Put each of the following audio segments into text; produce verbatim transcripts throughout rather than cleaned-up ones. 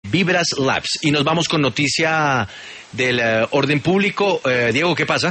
Vibras Labs. Y nos vamos con noticia del uh, orden público. Uh, Diego, ¿qué pasa?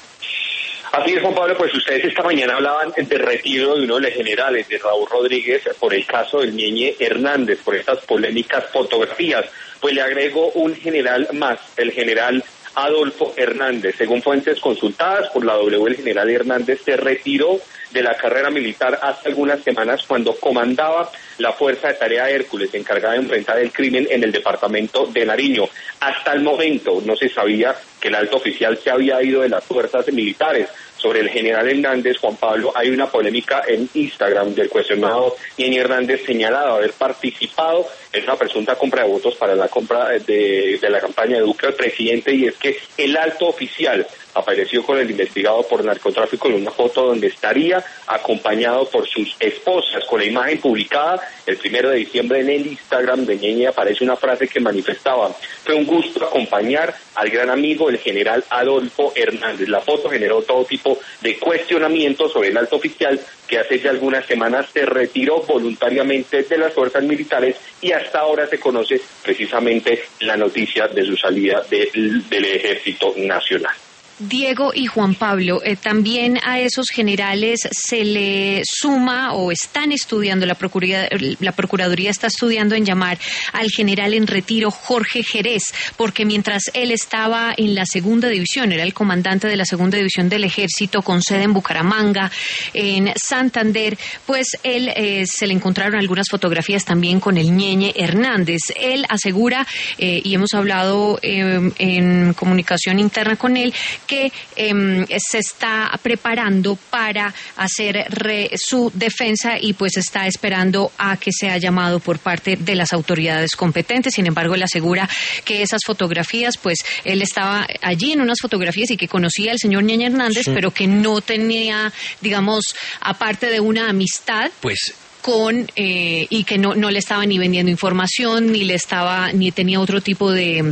Así es, Juan Pablo, pues ustedes esta mañana hablaban del retiro de uno de los generales, de Raúl Rodríguez, por el caso del Ñeñe Hernández, por estas polémicas fotografías. Pues le agregó un general más, el general Adolfo Hernández. Según fuentes consultadas por la W, el general Hernández se retiró de la carrera militar hace algunas semanas cuando comandaba la Fuerza de Tarea Hércules, encargada de enfrentar el crimen en el departamento de Nariño. Hasta el momento no se sabía que el alto oficial se había ido de las fuerzas militares. Sobre el general Hernández, Juan Pablo, hay una polémica en Instagram del cuestionado Ñeñe Hernández, señalado haber participado en una presunta compra de votos para la compra de, de la campaña de Duque al presidente, y es que el alto oficial apareció con el investigado por narcotráfico en una foto donde estaría acompañado por sus esposas. Con la imagen publicada el primero de diciembre en el Instagram de Ñeñe aparece una frase que manifestaba: fue un gusto acompañar al gran amigo, el general Adolfo Hernández. La foto generó todo tipo de cuestionamientos sobre el alto oficial, que hace ya algunas semanas se retiró voluntariamente de las fuerzas militares, y hasta ahora se conoce precisamente la noticia de su salida de, del Ejército Nacional. Diego y Juan Pablo, eh, también a esos generales se le suma o están estudiando, la Procuraduría, la Procuraduría está estudiando en llamar al general en retiro Jorge Jerez, porque mientras él estaba en la segunda división, era el comandante de la segunda división del Ejército con sede en Bucaramanga, en Santander, pues él eh, se le encontraron algunas fotografías también con el Ñeñe Hernández. Él asegura, eh, y hemos hablado eh, en comunicación interna con él, que eh, se está preparando para hacer re, su defensa y pues está esperando a que sea llamado por parte de las autoridades competentes. Sin embargo, él asegura que esas fotografías, pues él estaba allí en unas fotografías y que conocía al señor Ñeñe Hernández, sí, pero que no tenía, digamos, aparte de una amistad, pues con eh, y que no, no le estaba ni vendiendo información, ni le estaba, ni tenía otro tipo de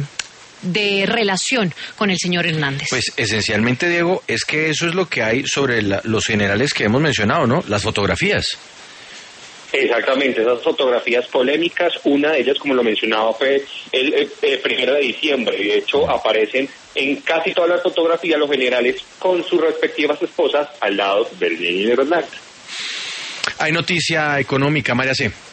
de relación con el señor Hernández. Pues esencialmente, Diego, es que eso es lo que hay sobre la, los generales que hemos mencionado, ¿no? Las fotografías. Exactamente, esas fotografías polémicas, una de ellas, como lo mencionaba, fue el, el, el primero de diciembre, y de hecho aparecen en casi todas las fotografías los generales con sus respectivas esposas al lado del Ñeñe Hernández. Hay noticia económica, María C.